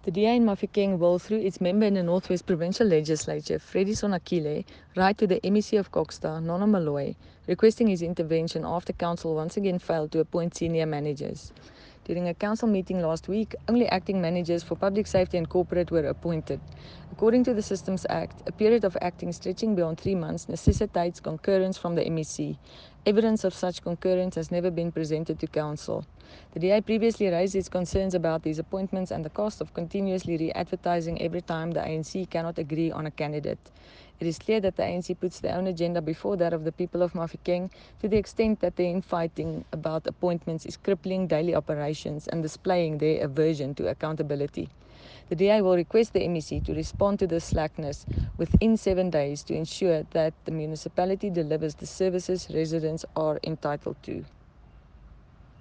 The DA in Mafeking will, through its member in the Northwest Provincial Legislature, Freddie Sonakile, write to the MEC of Koksta, Nona Malloy, requesting his intervention after council once again failed to appoint senior managers. During a council meeting last week, only acting managers for public safety and corporate were appointed. According to the Systems Act, a period of acting stretching beyond 3 months necessitates concurrence from the MEC. Evidence of such concurrence has never been presented to council. The DA previously raised its concerns about these appointments and the cost of continuously re-advertising every time the ANC cannot agree on a candidate. It is clear that the ANC puts their own agenda before that of the people of Mafeking, to the extent that their infighting about appointments is crippling daily operations and displaying their aversion to accountability. The DA will request the MEC to respond to this slackness within 7 days to ensure that the municipality delivers the services residents are entitled to.